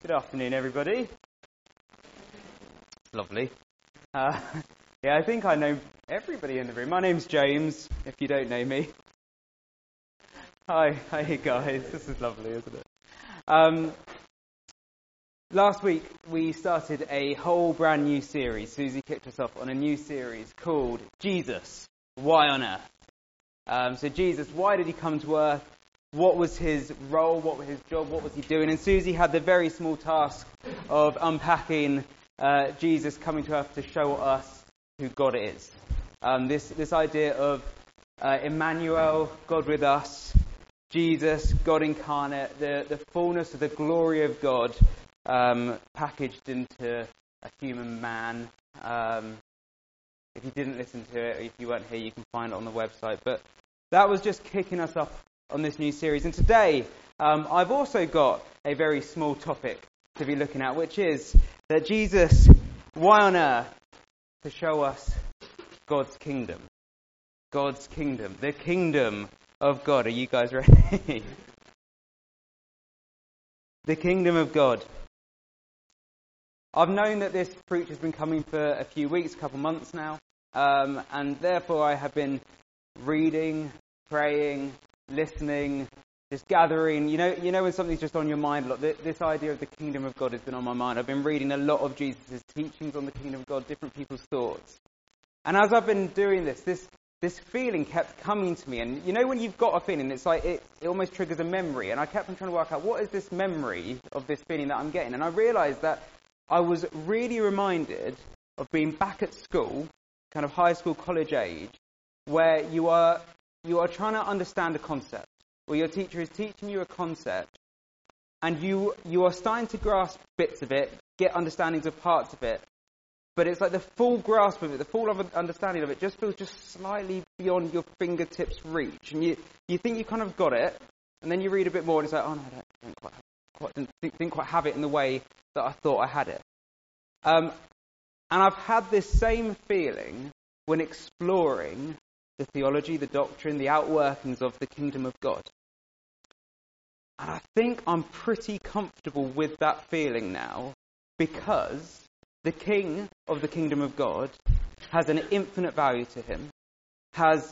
Good afternoon, everybody. Lovely. I think I know everybody in the room. My name's James, if you don't know me. Hi guys. This is lovely, isn't it? Last week, we started a whole brand new series. Susie kicked us off on a new series called Jesus, Why on Earth? So Jesus, why did he come to earth? What was his role? What was his job? What was he doing? And Susie had the very small task of unpacking Jesus coming to earth to show us who God is. This idea of Emmanuel, God with us, Jesus, God incarnate, the fullness of the glory of God packaged into a human man. If you didn't listen to it, or if you weren't here, you can find it on the website. But that was just kicking us off on this new series. And today, I've also got a very small topic to be looking at, which is that Jesus, why on earth? To show us God's kingdom. God's kingdom. The kingdom of God. Are you guys ready? The kingdom of God. I've known that this preach has been coming for a few weeks, a couple months now, and therefore I have been reading, praying, listening, just gathering. You know when something's just on your mind. Look, this idea of the kingdom of God has been on my mind. I've been reading a lot of Jesus' teachings on the kingdom of God, different people's thoughts. And as I've been doing this feeling kept coming to me. And you know when you've got a feeling, it's like it almost triggers a memory. And I kept on trying to work out, what is this memory of this feeling that I'm getting? And I realised that I was really reminded of being back at school, kind of high school, college age, where you are trying to understand a concept, where your teacher is teaching you a concept, and you are starting to grasp bits of it, get understandings of parts of it, but it's like the full grasp of it, the full understanding of it just feels just slightly beyond your fingertips' reach, and you think you kind of got it, and then you read a bit more, and it's like, oh no, I didn't quite have it in the way that I thought I had it. And I've had this same feeling when exploring the theology, the doctrine, the outworkings of the kingdom of God. And I think I'm pretty comfortable with that feeling now, because the king of the kingdom of God has an infinite value to him, has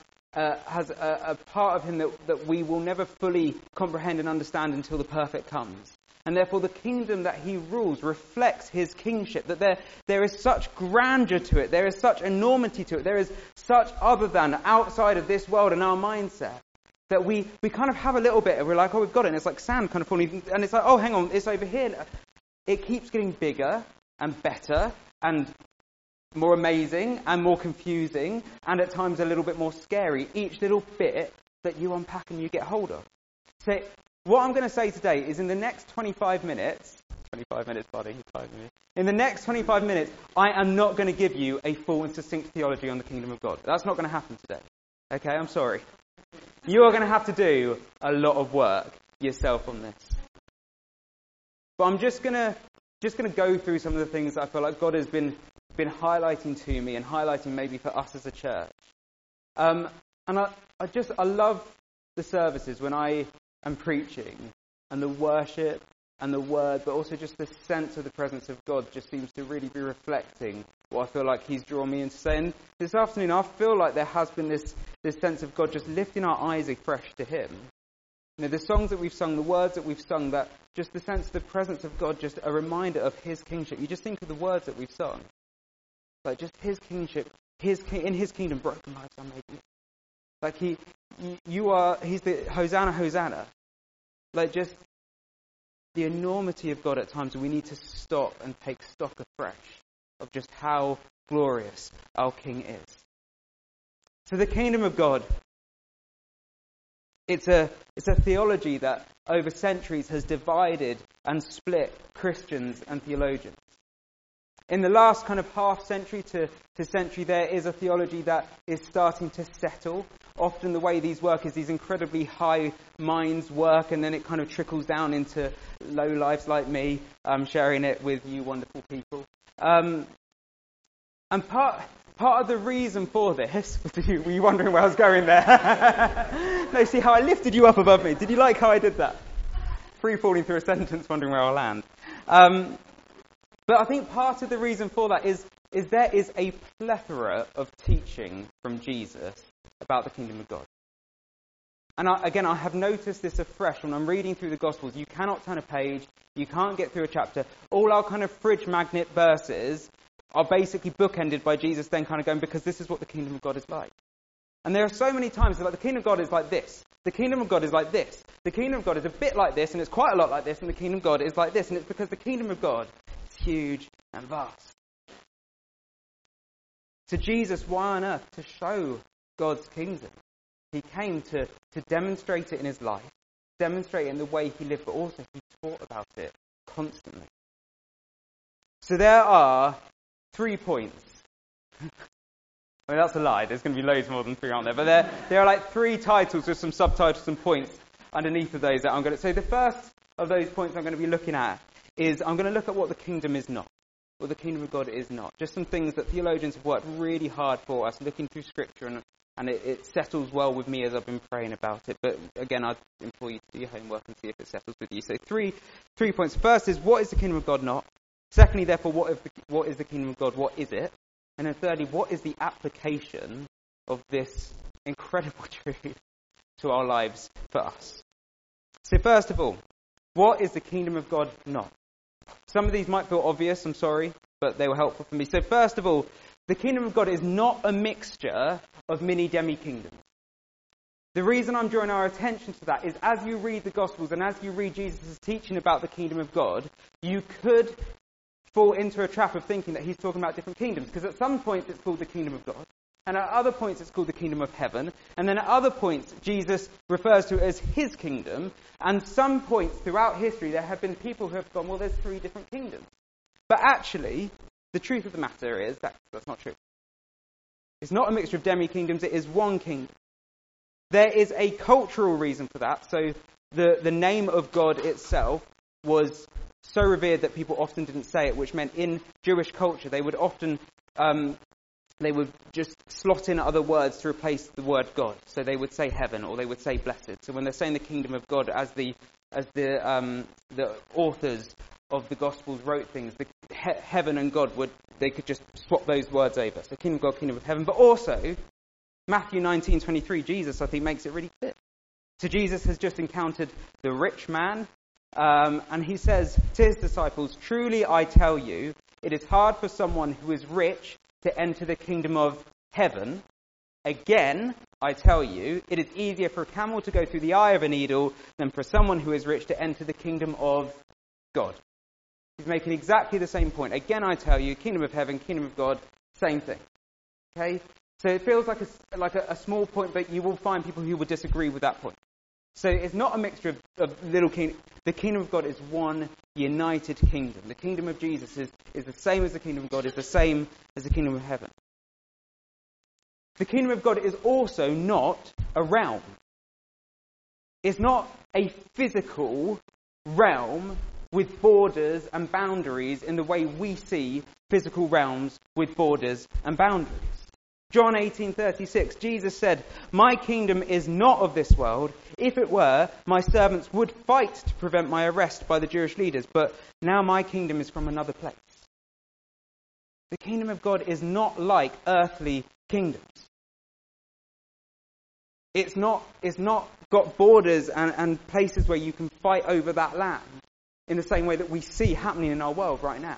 a part of him that we will never fully comprehend and understand until the perfect comes. And therefore the kingdom that he rules reflects his kingship, that there is such grandeur to it, there is such enormity to it, there is such other than, outside of this world and our mindset, that we kind of have a little bit, and we're like, oh, we've got it, and it's like sand kind of falling, and it's like, oh, hang on, it's over here. It keeps getting bigger and better and more amazing and more confusing, and at times a little bit more scary, each little bit that you unpack and you get hold of. So what I'm going to say today is in the next 25 minutes, buddy, in the next 25 minutes, I am not going to give you a full and succinct theology on the kingdom of God. That's not going to happen today. Okay, I'm sorry. You are going to have to do a lot of work yourself on this. But I'm just going to go through some of the things that I feel like God has been highlighting to me and highlighting maybe for us as a church. And I love the services when I am preaching, and the worship and the word, but also just the sense of the presence of God just seems to really be reflecting what I feel like he's drawn me into saying. This afternoon, I feel like there has been this sense of God just lifting our eyes afresh to him. You know, the songs that we've sung, the words that we've sung, that just the sense of the presence of God, just a reminder of his kingship. You just think of the words that we've sung. Like just his kingship, in his kingdom, broken lives are made new. Like he's the Hosanna, Hosanna. Like just the enormity of God at times, we need to stop and take stock afresh of just how glorious our King is. So the kingdom of God, it's a theology that over centuries has divided and split Christians and theologians. In the last kind of half century to century, there is a theology that is starting to settle. Often the way these work is these incredibly high minds work, and then it kind of trickles down into low lives like me, sharing it with you wonderful people. And part of the reason for this, were you wondering where I was going there? No, see how I lifted you up above me? Did you like how I did that? free falling through a sentence, wondering where I'll land. But I think part of the reason for that is there is a plethora of teaching from Jesus about the kingdom of God. And I have noticed this afresh when I'm reading through the Gospels. You cannot turn a page, you can't get through a chapter. All our kind of fridge magnet verses are basically bookended by Jesus then kind of going, because this is what the kingdom of God is like. And there are so many times that the kingdom of God is like this. The kingdom of God is like this. The kingdom of God is a bit like this, and it's quite a lot like this, and the kingdom of God is like this. And it's because the kingdom of God is huge and vast. To Jesus, why on earth? To show God's kingdom. He came to demonstrate it in his life, demonstrate it in the way he lived, but also he taught about it constantly. So there are 3 points. I mean, that's a lie. There's going to be loads more than 3, aren't there? But there are like 3 titles with some subtitles and points underneath of those that I'm going to... So the first of those points I'm going to be looking at is I'm going to look at what the kingdom is not. What the kingdom of God is not. Just some things that theologians have worked really hard for us, looking through Scripture, and it settles well with me as I've been praying about it. But again, I'd implore you to do your homework and see if it settles with you. So three points. First is, what is the kingdom of God not? Secondly, therefore, what is the kingdom of God? What is it? And then thirdly, what is the application of this incredible truth to our lives for us? So first of all, what is the kingdom of God not? Some of these might feel obvious, I'm sorry, but they were helpful for me. So first of all, the kingdom of God is not a mixture of mini demi-kingdoms. The reason I'm drawing our attention to that is as you read the Gospels and as you read Jesus' teaching about the kingdom of God, you could fall into a trap of thinking that he's talking about different kingdoms. Because at some points it's called the kingdom of God, and at other points it's called the kingdom of heaven, and then at other points Jesus refers to it as his kingdom, and some points throughout history there have been people who have gone, well, there's 3 different kingdoms. But actually, the truth of the matter is that's not true. It's not a mixture of demi-kingdoms, it is one kingdom. There is a cultural reason for that. So the name of God itself was so revered that people often didn't say it, which meant in Jewish culture they would often they would just slot in other words to replace the word God. So they would say heaven or they would say blessed. So when they're saying the kingdom of God, as the authors of the Gospels wrote things, heaven and God they could just swap those words over. So kingdom of God, kingdom of heaven. But also, Matthew 19:23, Jesus, I think, makes it really clear. So Jesus has just encountered the rich man, and he says to his disciples, truly I tell you, it is hard for someone who is rich to enter the kingdom of heaven. Again, I tell you, it is easier for a camel to go through the eye of a needle than for someone who is rich to enter the kingdom of God. He's making exactly the same point. Again, I tell you, kingdom of heaven, kingdom of God, same thing. Okay? So it feels like a small point, but you will find people who would disagree with that point. So it's not a mixture of little kingdoms. The kingdom of God is one united kingdom. The kingdom of Jesus is the same as the kingdom of God, is the same as the kingdom of heaven. The kingdom of God is also not a realm. It's not a physical realm with borders and boundaries in the way we see physical realms with borders and boundaries. John 18:36, Jesus said, my kingdom is not of this world. If it were, my servants would fight to prevent my arrest by the Jewish leaders, but now my kingdom is from another place. The kingdom of God is not like earthly kingdoms. It's not got borders and places where you can fight over that land in the same way that we see happening in our world right now.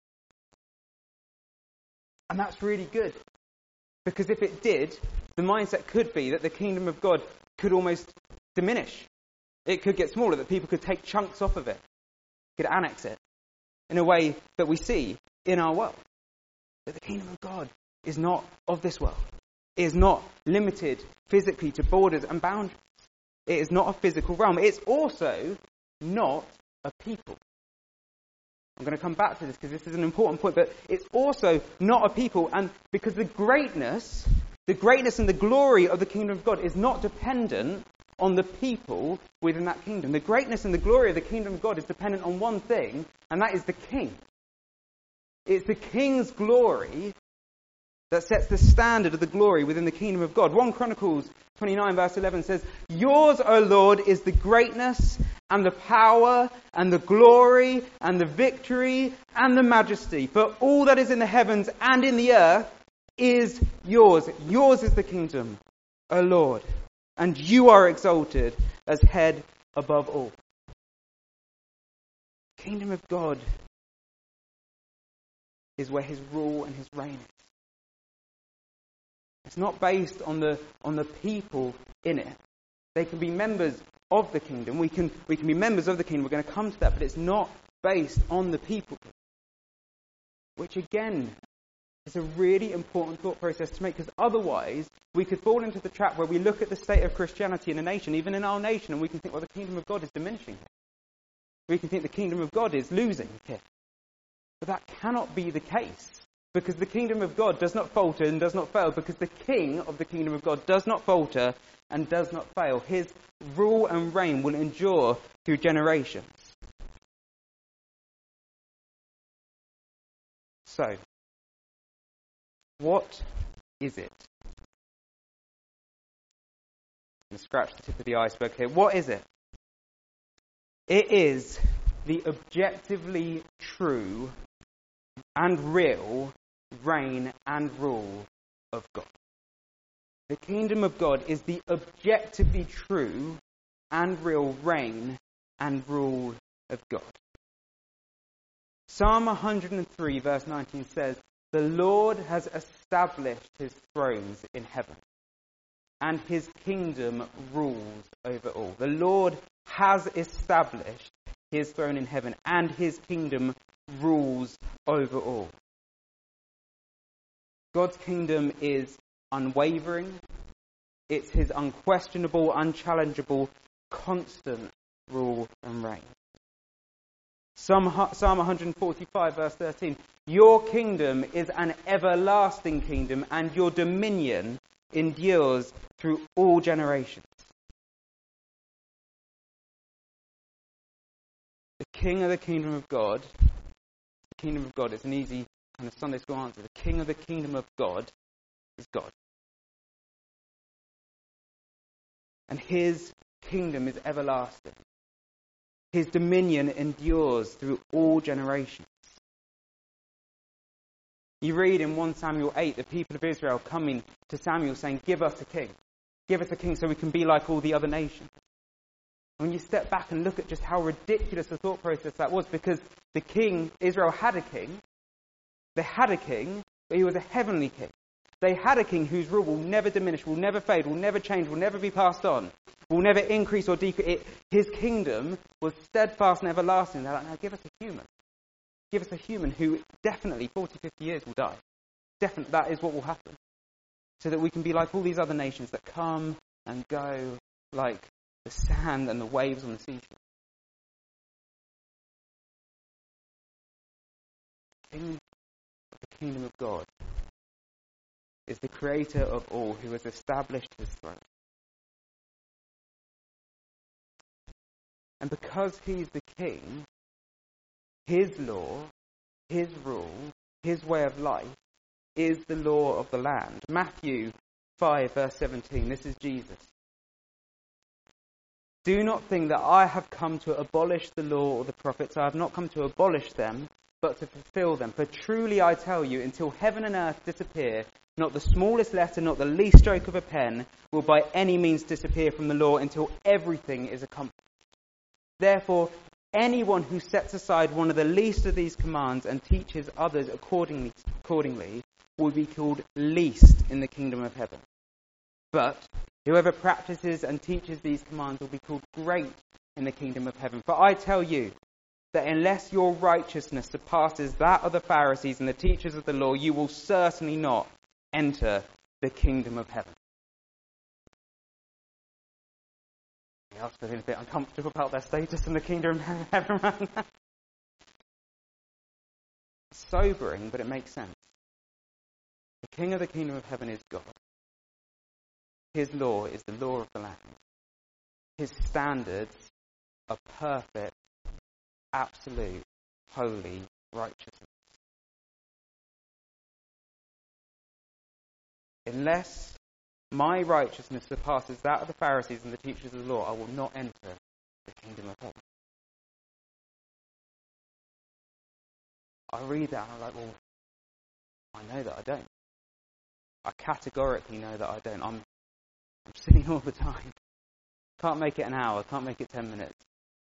And that's really good. Because if it did, the mindset could be that the kingdom of God could almost diminish. It could get smaller, that people could take chunks off of it, could annex it in a way that we see in our world. But the kingdom of God is not of this world. It is not limited physically to borders and boundaries. It is not a physical realm. It's also not a people. I'm going to come back to this because this is an important point, but it's also not a people, and because the greatness and the glory of the kingdom of God is not dependent on the people within that kingdom. The greatness and the glory of the kingdom of God is dependent on one thing, and that is the king. It's the king's glory that sets the standard of the glory within the kingdom of God. 1 Chronicles 29 verse 11 says, "Yours, O Lord, is the greatness and the power and the glory and the victory and the majesty. For all that is in the heavens and in the earth is yours. Yours is the kingdom, O Lord, and you are exalted as head above all." The kingdom of God is where his rule and his reign is. It's not based on the people in it. They can be members of the kingdom. We can be members of the kingdom. We're going to come to that, but it's not based on the people. Which again is a really important thought process to make, because otherwise we could fall into the trap where we look at the state of Christianity in a nation, even in our nation, and we can think, well, the kingdom of God is diminishing here. We can think the kingdom of God is losing here. But that cannot be the case. Because the kingdom of God does not falter and does not fail, because the king of the kingdom of God does not falter and does not fail. His rule and reign will endure through generations. So, what is it? I'm going to scratch the tip of the iceberg here. What is it? It is the objectively true and real reign and rule of God. The kingdom of God is the objectively true and real reign and rule of God. Psalm 103 verse 19 says, "The Lord has established his thrones in heaven, and his kingdom rules over all." The Lord has established his throne in heaven, and his kingdom rules over all. God's kingdom is unwavering. It's his unquestionable, unchallengeable, constant rule and reign. Psalm 145 verse 13. "Your kingdom is an everlasting kingdom, and your dominion endures through all generations." The king of the kingdom of God, is an easy kind of Sunday school answer. The king of the kingdom of God is God. And his kingdom is everlasting. His dominion endures through all generations. You read in 1 Samuel 8 the people of Israel coming to Samuel saying, "Give us a king. Give us a king so we can be like all the other nations." When you step back and look at just how ridiculous a thought process that was, because the king, Israel had a king. They had a king, but he was a heavenly king. They had a king whose rule will never diminish, will never fade, will never change, will never be passed on, will never increase or decrease. His kingdom was steadfast and everlasting. They're like, "No, give us a human. Give us a human who definitely 40, 50 years will die. Definitely, that is what will happen. So that we can be like all these other nations that come and go like the sand and the waves on the seashore." The kingdom of God is the creator of all, who has established his throne. And because he's the king, his law, his rule, his way of life is the law of the land. Matthew 5 verse 17, this is Jesus. "Do not think that I have come to abolish the law or the prophets. I have not come to abolish them, but to fulfill them. For truly I tell you, until heaven and earth disappear, not the smallest letter, not the least stroke of a pen will by any means disappear from the law until everything is accomplished. Therefore, anyone who sets aside one of the least of these commands and teaches others accordingly will be called least in the kingdom of heaven. But whoever practices and teaches these commands will be called great in the kingdom of heaven. For I tell you that unless your righteousness surpasses that of the Pharisees and the teachers of the law, you will certainly not enter the kingdom of heaven." I was feeling a bit uncomfortable about their status in the kingdom of heaven right now. It's sobering, but it makes sense. The king of the kingdom of heaven is God. His law is the law of the land. His standards are perfect, absolute, holy righteousness. unless my righteousness surpasses that of the Pharisees and the teachers of the law, I will not enter the kingdom of heaven. I read that and I'm like, well, I know that I don't. I categorically know that I don't. I'm sinning all the time. Can't make it an hour, can't make it 10 minutes.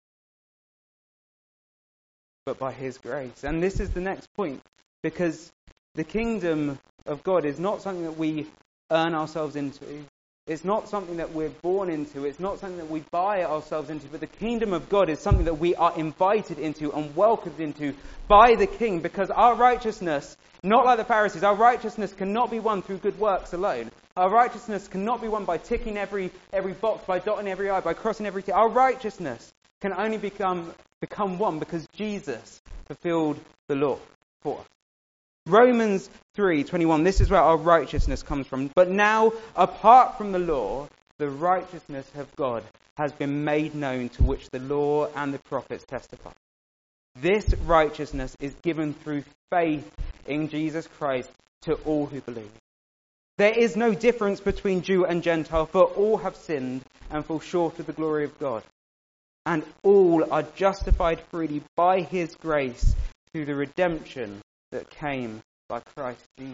But by his grace. And this is the next point, because the kingdom of God is not something that we earn ourselves into. It's not something that we're born into. It's not something that we buy ourselves into. But the kingdom of God is something that we are invited into and welcomed into by the King, because our righteousness, not like the Pharisees, our righteousness cannot be won through good works alone. Our righteousness cannot be won by ticking every box, by dotting every I, by crossing every T. Our righteousness can only become one because Jesus fulfilled the law for us. Romans 3:21, this is where our righteousness comes from. But now, apart from the law, the righteousness of God has been made known, to which the law and the prophets testify. This righteousness is given through faith in Jesus Christ to all who believe. There is no difference between Jew and Gentile, for all have sinned and fall short of the glory of God. And all are justified freely by his grace through the redemption that came by Christ Jesus.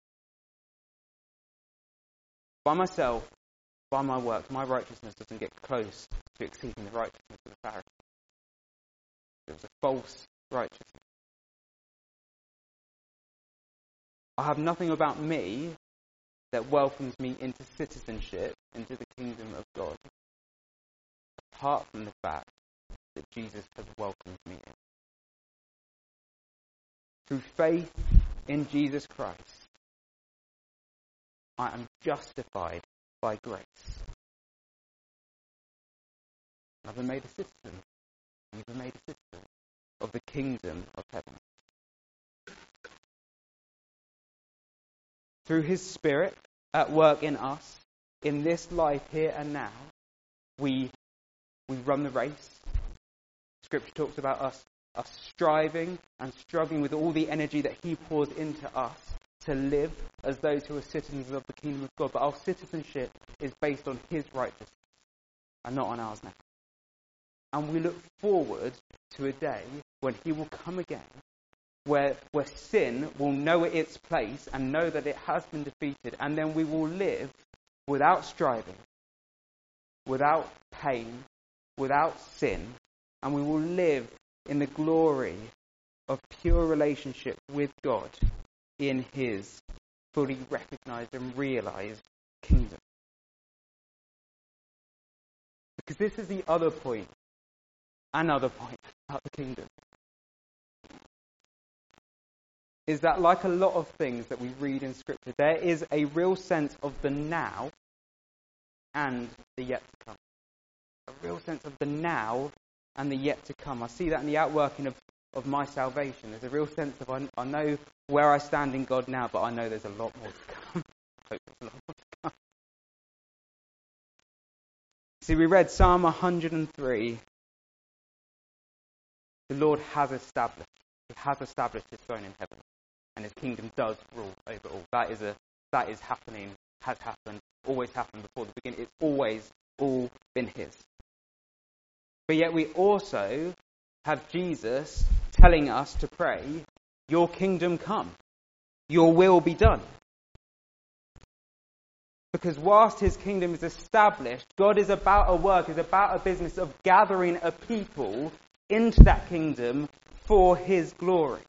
By myself, by my works, my righteousness doesn't get close to exceeding the righteousness of the Pharisees. It was a false righteousness. I have nothing about me that welcomes me into citizenship, into the kingdom of God, apart from the fact that Jesus has welcomed me in. Through faith in Jesus Christ, I am justified by grace. I've been made a citizen. You've been made a citizen of the kingdom of heaven. Through his Spirit at work in us, in this life here and now, we run the race. Scripture talks about us striving and struggling with all the energy that he pours into us to live as those who are citizens of the kingdom of God. But our citizenship is based on his righteousness and not on ours now. And we look forward to a day when he will come again, where sin will know its place and know that it has been defeated, and then we will live without striving, without pain, without sin, and we will live in the glory of pure relationship with God in his fully recognized and realized kingdom. Because this is the other point, another point about the kingdom, is that like a lot of things that we read in Scripture, there is a real sense of the now and the yet to come. A real sense of the now and the yet to come. I see that in the outworking of my salvation. There's a real sense of I know where I stand in God now, but I know there's a lot more to come. I hope there's a lot more to come. See, we read Psalm 103. The Lord has established. He has established his throne in heaven, and his kingdom does rule over all. That is happening, has happened, always happened before the beginning. It's always all been his. But yet we also have Jesus telling us to pray, your kingdom come, your will be done. Because whilst his kingdom is established, God is about a work, is about a business of gathering a people into that kingdom for his glory.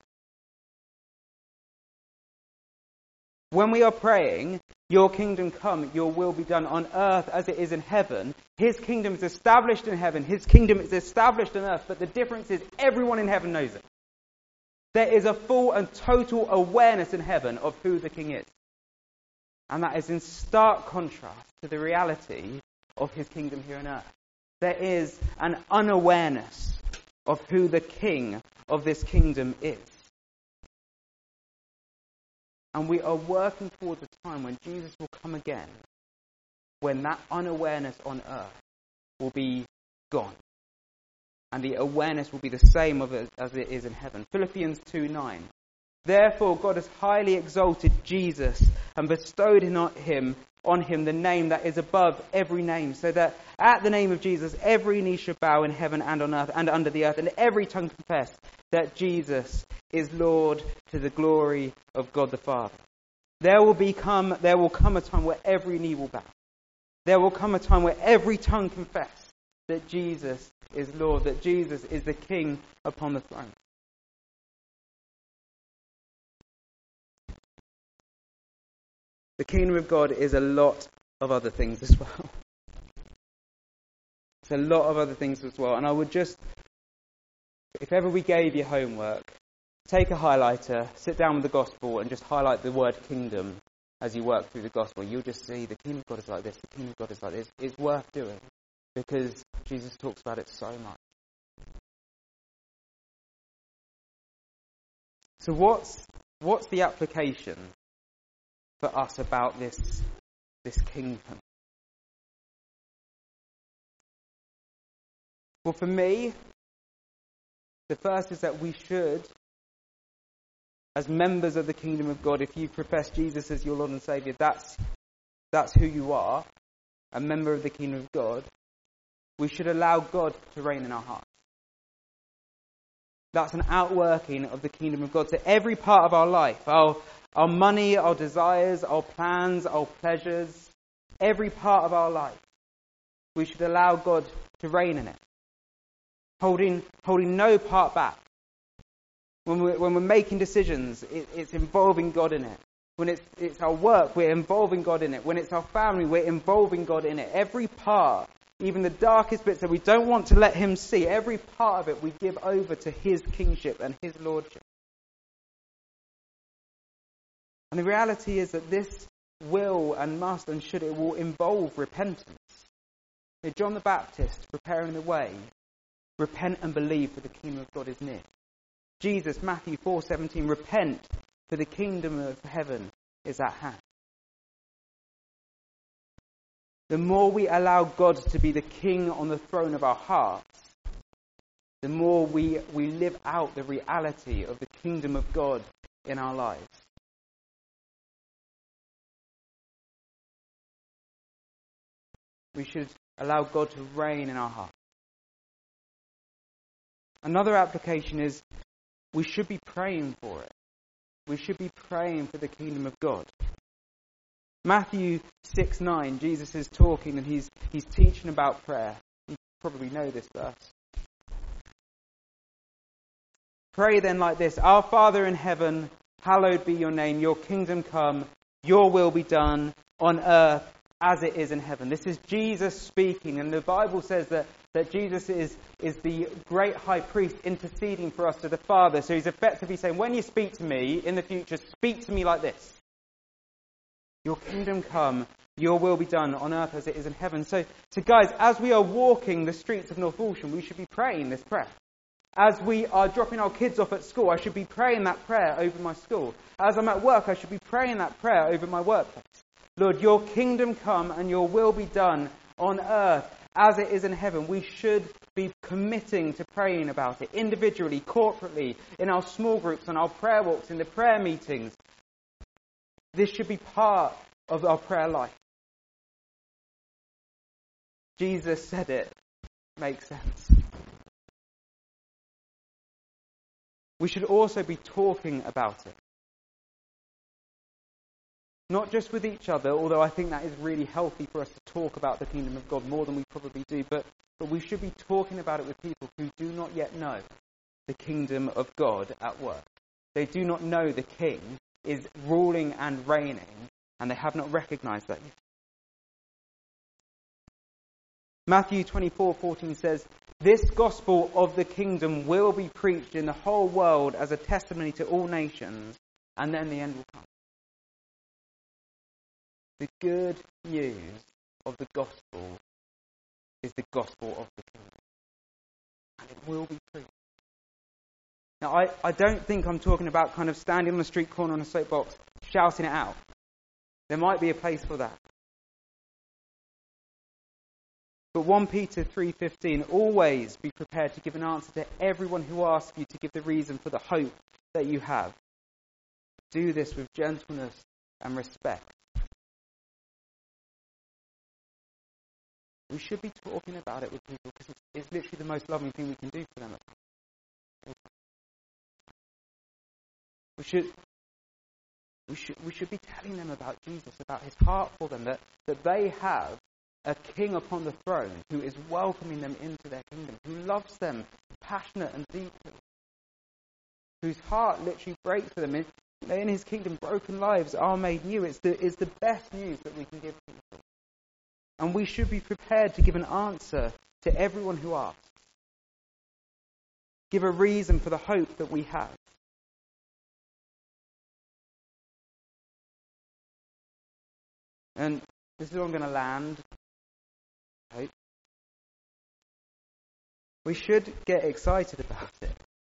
When we are praying, your kingdom come, your will be done on earth as it is in heaven, his kingdom is established in heaven, his kingdom is established on earth, but the difference is everyone in heaven knows it. There is a full and total awareness in heaven of who the king is. And that is in stark contrast to the reality of his kingdom here on earth. There is an unawareness of who the king of this kingdom is. And we are working towards a time when Jesus will come again, when that unawareness on earth will be gone. And the awareness will be the same of it as it is in heaven. Philippians 2:9 Therefore, God has highly exalted Jesus and bestowed on him the name that is above every name, so that at the name of Jesus every knee should bow in heaven and on earth and under the earth, and every tongue confess that Jesus is Lord, to the glory of God the Father. There will come a time where every knee will bow. There will come a time where every tongue confess that Jesus is Lord, that Jesus is the King upon the throne. The kingdom of God is a lot of other things as well. It's a lot of other things as well. And I would just, if ever we gave you homework, take a highlighter, sit down with the gospel and just highlight the word kingdom as you work through the gospel. You'll just see the kingdom of God is like this, the kingdom of God is like this. It's worth doing because Jesus talks about it so much. So what's the application for us about this kingdom? Well, for me, the first is that we should, as members of the kingdom of God, if you profess Jesus as your Lord and Saviour, that's who you are, a member of the kingdom of God. We should allow God to reign in our hearts. That's an outworking of the kingdom of God. So every part of our life, our money, our desires, our plans, our pleasures, every part of our life, we should allow God to reign in it. Holding no part back. When we're making decisions, it's involving God in it. When it's our work, we're involving God in it. When it's our family, we're involving God in it. Every part, even the darkest bits that we don't want to let him see, every part of it we give over to his kingship and his lordship. And the reality is that this will and must and should, it will involve repentance. John the Baptist preparing the way, repent and believe, for the kingdom of God is near. Jesus, Matthew 4:17, repent, for the kingdom of heaven is at hand. The more we allow God to be the king on the throne of our hearts, the more we live out the reality of the kingdom of God in our lives. We should allow God to reign in our hearts. Another application is we should be praying for it. We should be praying for the kingdom of God. Matthew 6:9, Jesus is talking and he's teaching about prayer. You probably know this verse. Pray then like this: Our Father in heaven, hallowed be your name. Your kingdom come. Your will be done on earth as it is in heaven. This is Jesus speaking, and the Bible says that Jesus is the great high priest interceding for us to the Father. So he's effectively saying, when you speak to me in the future, speak to me like this. Your kingdom come, your will be done on earth as it is in heaven. So guys, as we are walking the streets of North Walsham, we should be praying this prayer. As we are dropping our kids off at school, I should be praying that prayer over my school. As I'm at work, I should be praying that prayer over my workplace. Lord, your kingdom come and your will be done on earth as it is in heaven. We should be committing to praying about it individually, corporately, in our small groups, on our prayer walks, in the prayer meetings. This should be part of our prayer life. Jesus said it. Makes sense. We should also be talking about it. Not just with each other, although I think that is really healthy for us to talk about the kingdom of God more than we probably do, but we should be talking about it with people who do not yet know the kingdom of God at work. They do not know the king is ruling and reigning, and they have not recognized that yet. Matthew 24:14 says, This gospel of the kingdom will be preached in the whole world as a testimony to all nations, and then the end will come. The good news of the gospel is the gospel of the kingdom. And it will be preached. Now, I don't think I'm talking about kind of standing on the street corner on a soapbox, shouting it out. There might be a place for that. But 1 Peter 3:15, always be prepared to give an answer to everyone who asks you to give the reason for the hope that you have. do this with gentleness and respect. We should be talking about it with people because it's literally the most loving thing we can do for them. We should be telling them about Jesus, about his heart for them, that they have a king upon the throne who is welcoming them into their kingdom, who loves them passionate and deeply, whose heart literally breaks for them. In his kingdom, broken lives are made new. It's the best news that we can give people. And we should be prepared to give an answer to everyone who asks. Give a reason for the hope that we have. And this is where I'm going to land. I hope. We should get excited about it.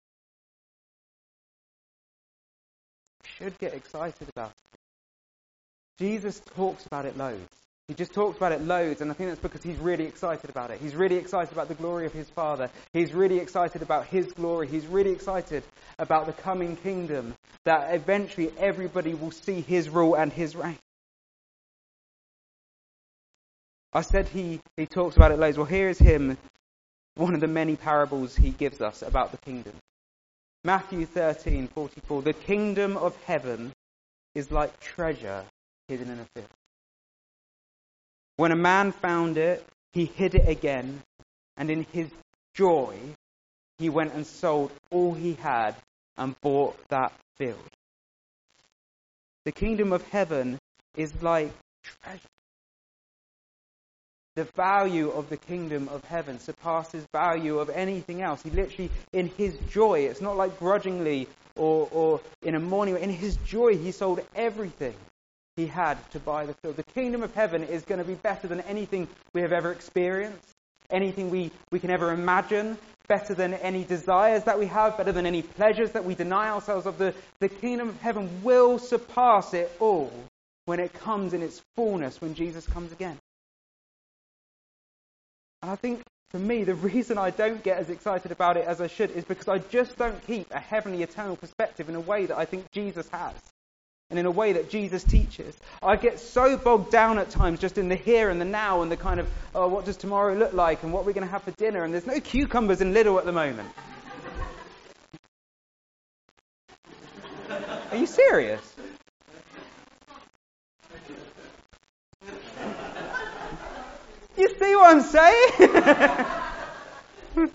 We should get excited about it. Jesus talks about it loads. He just talks about it loads, and I think that's because he's really excited about it. He's really excited about the glory of his Father. He's really excited about his glory. He's really excited about the coming kingdom, that eventually everybody will see his rule and his reign. I said he talks about it loads. Well, here is him, one of the many parables he gives us about the kingdom. Matthew 13:44. The kingdom of heaven is like treasure hidden in a field. When a man found it, he hid it again, and in his joy, he went and sold all he had and bought that field. The kingdom of heaven is like treasure. The value of the kingdom of heaven surpasses value of anything else. He literally, in his joy, it's not like grudgingly or in a mourning. In his joy, he sold everything he had to buy the field. The kingdom of heaven is going to be better than anything we have ever experienced, anything we can ever imagine, better than any desires that we have, better than any pleasures that we deny ourselves of. The kingdom of heaven will surpass it all when it comes in its fullness, when Jesus comes again. And I think, for me, the reason I don't get as excited about it as I should is because I just don't keep a heavenly, eternal perspective in a way that I think Jesus has. And in a way that Jesus teaches. I get so bogged down at times just in the here and the now and the kind of, oh, what does tomorrow look like and what are we going to have for dinner? And there's no cucumbers in Lidl at the moment. Are you serious? You see what I'm saying?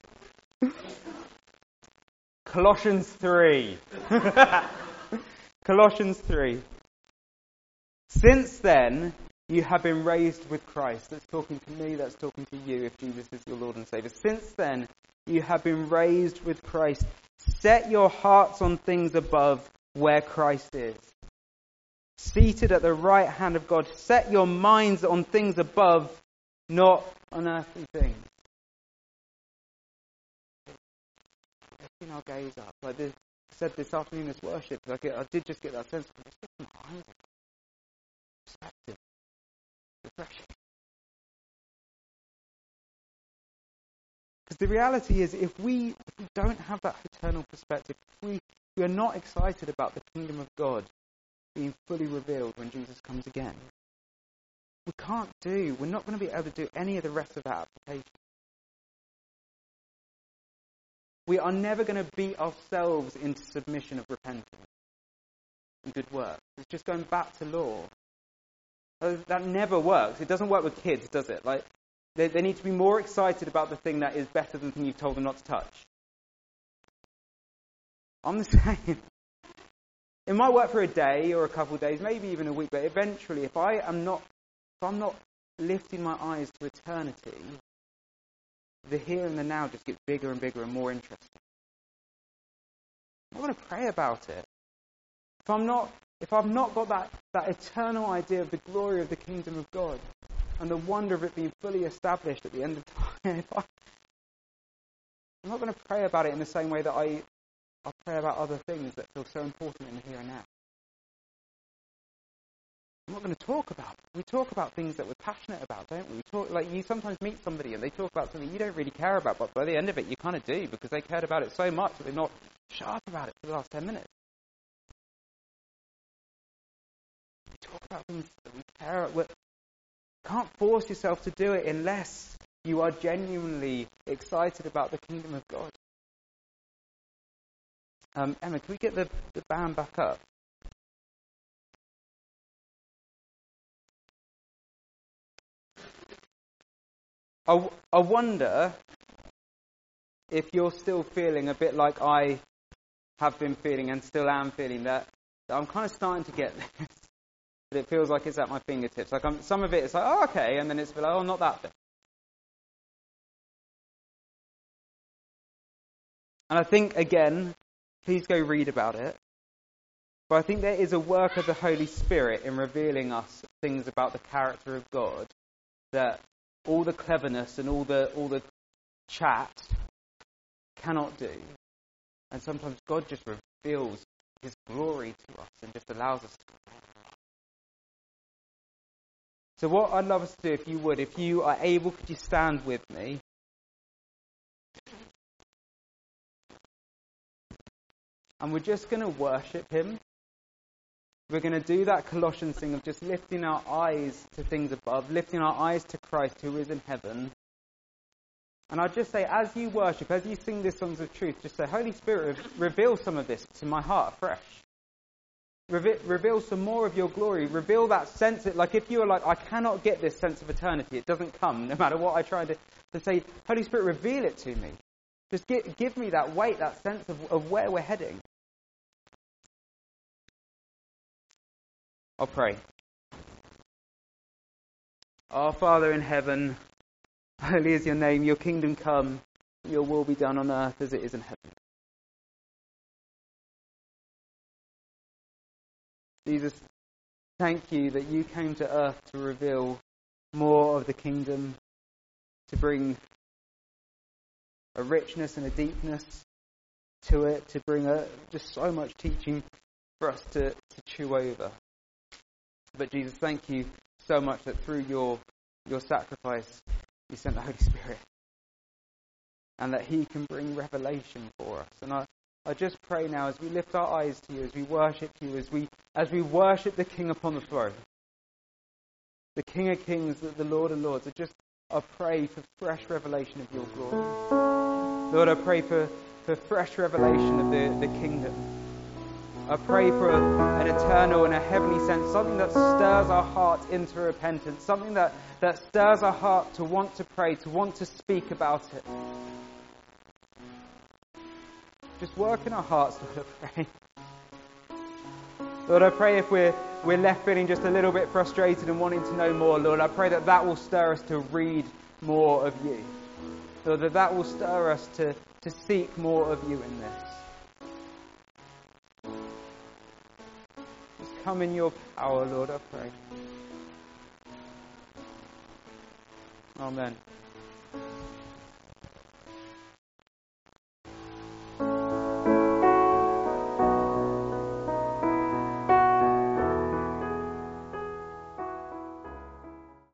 Colossians 3. Colossians 3. Since then, you have been raised with Christ. That's talking to me, that's talking to you if Jesus is your Lord and Saviour. Since then, you have been raised with Christ. Set your hearts on things above where Christ is. Seated at the right hand of God. Set your minds on things above, not on earthly things. Lifting our gaze up. Like this, I said this afternoon as worship, I did just get that sense of my eyes perspective. Refreshing. Because the reality is, if we don't have that eternal perspective, if we are not excited about the kingdom of God being fully revealed when Jesus comes again, we're not going to be able to do any of the rest of that application. We are never going to beat ourselves into submission of repentance and good work. It's just going back to law. That never works. It doesn't work with kids, does it? Like they need to be more excited about the thing that is better than the thing you've told them not to touch. I'm the same. It might work for a day or a couple of days, maybe even a week, but eventually, if I'm not lifting my eyes to eternity, the here and the now just gets bigger and bigger and more interesting. I'm not going to pray about it. If I've not got that eternal idea of the glory of the kingdom of God and the wonder of it being fully established at the end of time, I'm not going to pray about it in the same way that I'll pray about other things that feel so important in the here and now. I'm not going to talk about it. We talk about things that we're passionate about, don't we? We talk, like, you sometimes meet somebody and they talk about something you don't really care about, but by the end of it you kind of do, because they cared about it so much that they're not sharp about it for the last 10 minutes. talk about things that we care about. Can't force yourself to do it unless you are genuinely excited about the kingdom of God. Emma, can we get the band back up? I wonder if you're still feeling a bit like I have been feeling and still am feeling, that I'm kind of starting to get this. But it feels like it's at my fingertips. Like some of it is like, oh, okay, and then it's like, oh, not that bit. And I think, again, please go read about it. But I think there is a work of the Holy Spirit in revealing us things about the character of God that all the cleverness and all the chat cannot do. And sometimes God just reveals his glory to us and just allows us to. So what I'd love us to do, if you would, if you are able, could you stand with me? And we're just going to worship him. We're going to do that Colossians thing of just lifting our eyes to things above, lifting our eyes to Christ who is in heaven. And I'd just say, as you worship, as you sing these songs of truth, just say, Holy Spirit, reveal some of this to my heart afresh. Reveal some more of your glory. Reveal that sense. Like if you are like, I cannot get this sense of eternity. It doesn't come, no matter what I try to say, Holy Spirit, reveal it to me. Just give me that weight, that sense of where we're heading. I'll pray. Our Father in heaven, holy is your name, your kingdom come, your will be done on earth as it is in heaven. Jesus, thank you that you came to earth to reveal more of the kingdom, to bring a richness and a deepness to it, to bring just so much teaching for us to chew over. But Jesus, thank you so much that through your sacrifice, you sent the Holy Spirit. And that he can bring revelation for us. And I just pray now as we lift our eyes to you, as we worship you, as we worship the King upon the throne, the King of Kings, the Lord of Lords, I pray for fresh revelation of your glory. Lord, I pray for fresh revelation of the kingdom. I pray for an eternal and a heavenly sense, something that stirs our heart into repentance, something that stirs our heart to want to pray, to want to speak about it. Just work in our hearts, Lord, I pray. Lord, I pray if we're left feeling just a little bit frustrated and wanting to know more, Lord, I pray that will stir us to read more of you. Lord, that will stir us to seek more of you in this. Just come in your power, Lord, I pray. Amen.